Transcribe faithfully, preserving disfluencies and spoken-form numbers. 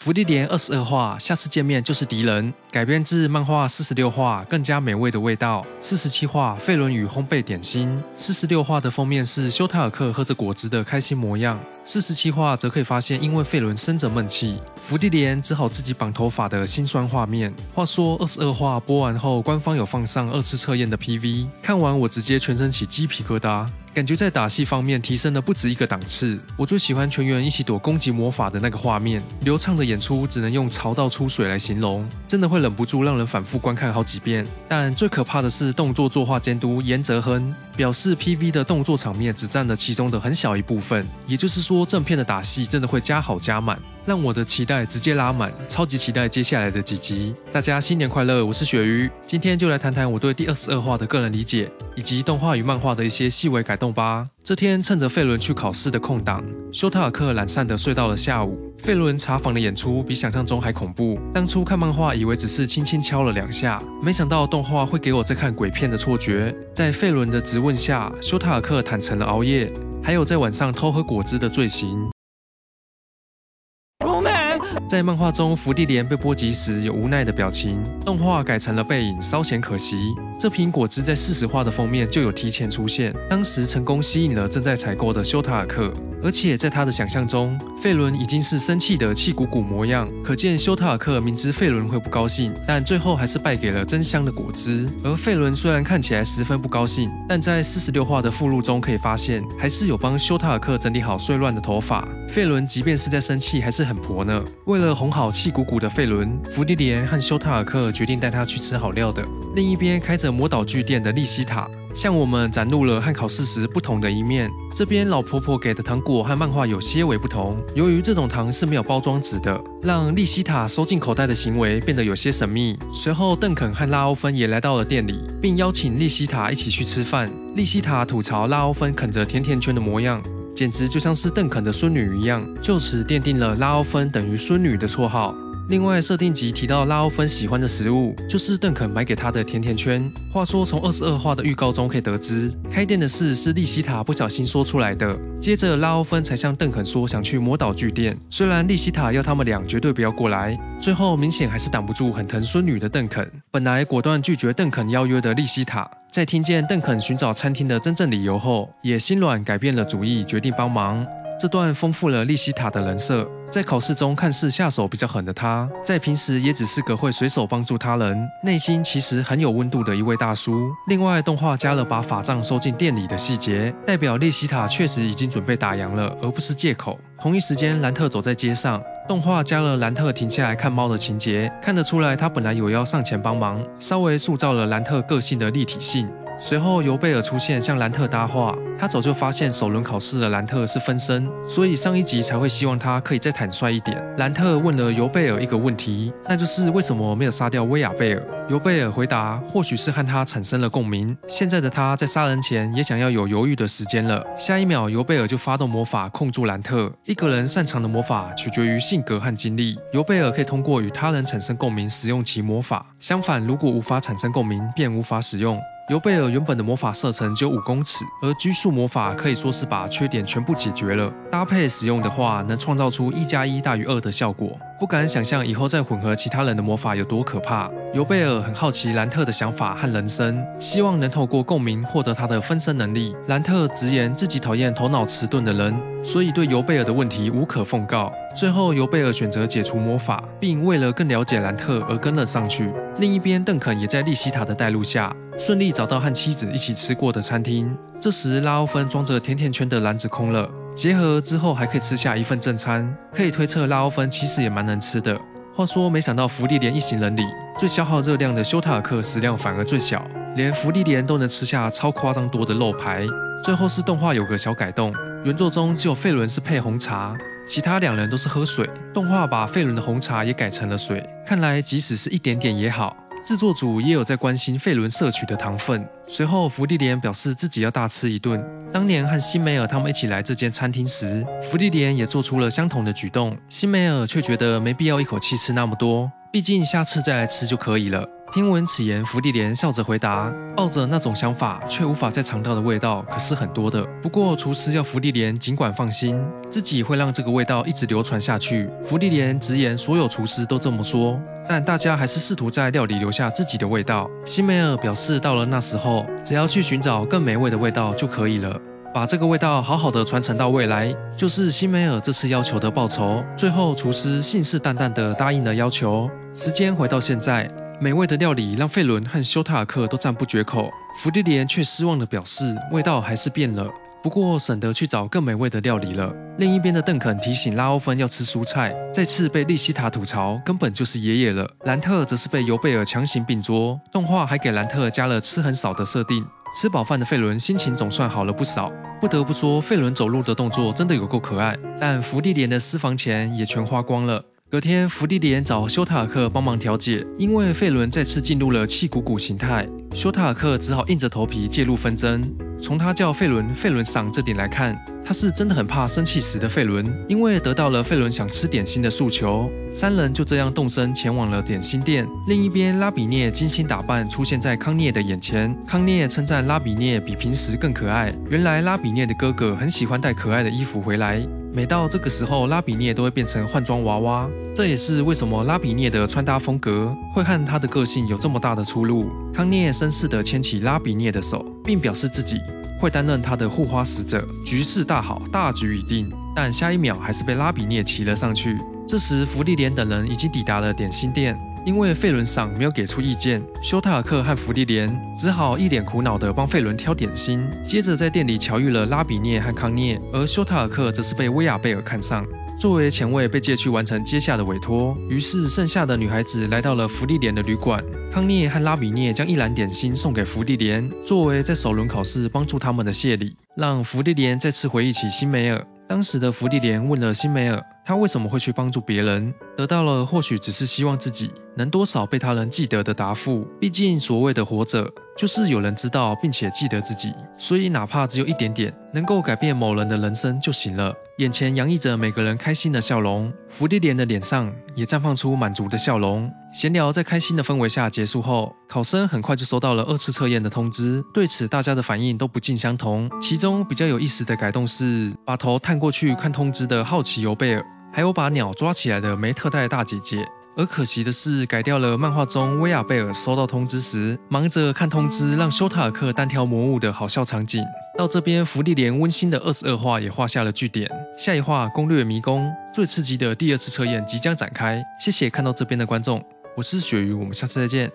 福利莲二十二话，下次见面就是敌人。改编自漫画四十六话，更加美味的味道。四十七话，费伦与烘焙点心。四十六话的封面是修塔尔克喝着果汁的开心模样。四十七话则可以发现，因为费伦生着闷气，福利莲只好自己绑头发的辛酸画面。话说二十二话播完后，官方有放上二次测验的 P V， 看完我直接全身起鸡皮疙瘩。感觉在打戏方面提升了不止一个档次。我最喜欢全员一起躲攻击魔法的那个画面，流畅的演出只能用潮到出水来形容，真的会忍不住让人反复观看好几遍。但最可怕的是动作作画监督严泽亨表示 P V 的动作场面只占了其中的很小一部分，也就是说正片的打戏真的会加好加满，让我的期待直接拉满，超级期待接下来的几集。大家新年快乐，我是鳕鱼，今天就来谈谈我对第二十二话的个人理解，以及动画与漫画的一些细微改动吧。这天趁着费伦去考试的空档，修塔尔克懒散地睡到了下午。费伦查房的演出比想象中还恐怖，当初看漫画以为只是轻轻敲了两下，没想到动画会给我在看鬼片的错觉。在费伦的质问下，修塔尔克坦诚了熬夜，还有在晚上偷喝果汁的罪行。在漫画中，福利莲被波及时有无奈的表情，动画改成了背影，稍显可惜。这瓶果汁在四十话的封面就有提前出现，当时成功吸引了正在采购的修塔尔克，而且在他的想象中，费伦已经是生气的气鼓鼓模样，可见修塔尔克明知费伦会不高兴，但最后还是败给了真香的果汁。而费伦虽然看起来十分不高兴，但在四十六话的附录中可以发现，还是有帮修塔尔克整理好碎乱的头发。费伦即便是在生气，还是很婆呢。为了哄好气鼓鼓的费伦，福利莲和修塔尔克决定带他去吃好料的。另一边开着魔导具店的利西塔，向我们展露了和考试时不同的一面。这边老婆婆给的糖果和漫画有些微不同，由于这种糖是没有包装纸的，让利西塔收进口袋的行为变得有些神秘。随后邓肯和拉欧芬也来到了店里，并邀请利西塔一起去吃饭。利西塔吐槽拉欧芬啃着甜甜圈的模样，简直就像是邓肯的孙女一样，就此奠定了拉欧芬等于孙女的绰号。另外，设定集提到拉欧芬喜欢的食物就是邓肯买给她的甜甜圈。话说，从二十二话的预告中可以得知，开店的事是利西塔不小心说出来的。接着，拉欧芬才向邓肯说想去魔导具店，虽然利西塔要他们俩绝对不要过来，最后明显还是挡不住很疼孙女的邓肯。本来果断拒绝邓肯邀约的利西塔，在听见邓肯寻找餐厅的真正理由后，也心软改变了主意，决定帮忙。这段丰富了利西塔的人设，在考试中看似下手比较狠的他，在平时也只是个会随手帮助他人，内心其实很有温度的一位大叔。另外，动画加了把法杖收进店里的细节，代表利西塔确实已经准备打烊了，而不是借口。同一时间，兰特走在街上，动画加了兰特停下来看猫的情节，看得出来他本来有要上前帮忙，稍微塑造了兰特个性的立体性。随后尤贝尔出现向兰特搭话，他早就发现首轮考试的兰特是分身，所以上一集才会希望他可以再坦率一点。兰特问了尤贝尔一个问题，那就是为什么没有杀掉威亚贝尔。尤贝尔回答，或许是和他产生了共鸣，现在的他在杀人前也想要有犹豫的时间了。下一秒，尤贝尔就发动魔法控住兰特。一个人擅长的魔法取决于性格和经历，尤贝尔可以通过与他人产生共鸣使用其魔法，相反，如果无法产生共鸣，便无法使用。尤贝尔原本的魔法射程只有五公尺，而拘束魔法可以说是把缺点全部解决了。搭配使用的话，能创造出一加一大于二的效果。不敢想象以后再混合其他人的魔法有多可怕。尤贝尔很好奇兰特的想法和人生，希望能透过共鸣获得他的分身能力。兰特直言自己讨厌头脑迟钝的人，所以对尤贝尔的问题无可奉告。最后，尤贝尔选择解除魔法，并为了更了解兰特而跟了上去。另一边，邓肯也在利西塔的带路下，顺利找到和妻子一起吃过的餐厅。这时，拉欧芬装着甜甜圈的篮子空了，结合之后还可以吃下一份正餐，可以推测拉欧芬其实也蛮能吃的。话说，没想到福利莲一行人里最消耗热量的修塔尔克食量反而最小，连福利莲都能吃下超夸张多的肉排。最后是动画有个小改动，原作中只有费伦是配红茶，其他两人都是喝水，动画把费伦的红茶也改成了水，看来即使是一点点也好。制作组也有在关心费伦摄取的糖分。随后，福利莲表示自己要大吃一顿。当年和辛梅尔他们一起来这间餐厅时，福利莲也做出了相同的举动，辛梅尔却觉得没必要一口气吃那么多，毕竟下次再来吃就可以了。 听闻此言，芙莉莲笑着回答：“抱着那种想法却无法再尝到的味道，可是很多的。不过厨师要芙莉莲尽管放心，自己会让这个味道一直流传下去。”芙莉莲直言，所有厨师都这么说，但大家还是试图在料理留下自己的味道。辛梅尔表示，到了那时候，只要去寻找更美味的味道就可以了。把这个味道好好的传承到未来，就是辛梅尔这次要求的报酬。最后，厨师信誓旦旦地答应了要求。时间回到现在，美味的料理让费伦和休塔尔克都赞不绝口，芙莉莲却失望地表示，味道还是变了，不过省得去找更美味的料理了。另一边的邓肯提醒拉欧芬要吃蔬菜，再次被利希塔吐槽根本就是爷爷了。兰特则是被尤贝尔强行并桌，动画还给兰特加了吃很少的设定。吃饱饭的费伦心情总算好了不少。不得不说，费伦走路的动作真的有够可爱，但芙莉莲的私房钱也全花光了。隔天，芙莉莲找休塔尔克帮忙调解，因为费伦再次进入了气鼓鼓形态，休塔尔克只好硬着头皮介入纷争。从他叫费伦费伦桑这点来看，他是真的很怕生气时的费伦，因为得到了费伦想吃点心的诉求，三人就这样动身前往了点心店。另一边，拉比涅精心打扮出现在康涅的眼前，康涅称赞拉比涅比平时更可爱。原来拉比涅的哥哥很喜欢带可爱的衣服回来，每到这个时候，拉比涅都会变成换装娃娃，这也是为什么拉比涅的穿搭风格会和他的个性有这么大的出入。康涅绅士地牵起拉比涅的手，并表示自己会担任他的护花使者，局势大好，大局已定。但下一秒还是被拉比涅骑了上去。这时，芙莉莲等人已经抵达了点心店。因为费伦桑没有给出意见，休塔尔克和芙莉莲只好一脸苦恼地帮费伦挑点心。接着在店里巧遇了拉比涅和康涅，而休塔尔克则是被威亚贝尔看上，作为前卫被借去完成接下的委托。于是剩下的女孩子来到了芙莉莲的旅馆，康涅和拉比涅将一篮点心送给芙莉莲，作为在首轮考试帮助他们的谢礼，让芙莉莲再次回忆起辛梅尔。当时的芙莉莲问了辛梅尔，他为什么会去帮助别人，得到了或许只是希望自己能多少被他人记得的答复。毕竟所谓的活着，就是有人知道并且记得自己，所以哪怕只有一点点，能够改变某人的人生就行了。眼前洋溢着每个人开心的笑容，芙莉莲的脸上也绽放出满足的笑容。闲聊在开心的氛围下结束后，考生很快就收到了二次测验的通知。对此，大家的反应都不尽相同。其中比较有意思的改动是，把头探过去看通知的好奇尤贝尔，还有把鸟抓起来的梅特戴大姐姐。而可惜的是，改掉了漫画中威亚贝尔收到通知时忙着看通知让休塔尔克单挑魔物的好笑场景。到这边，芙莉莲温馨的二十二话也画下了句点。下一话攻略迷宫，最刺激的第二次测验即将展开。谢谢看到这边的观众，我是鳕鱼，我们下次再见。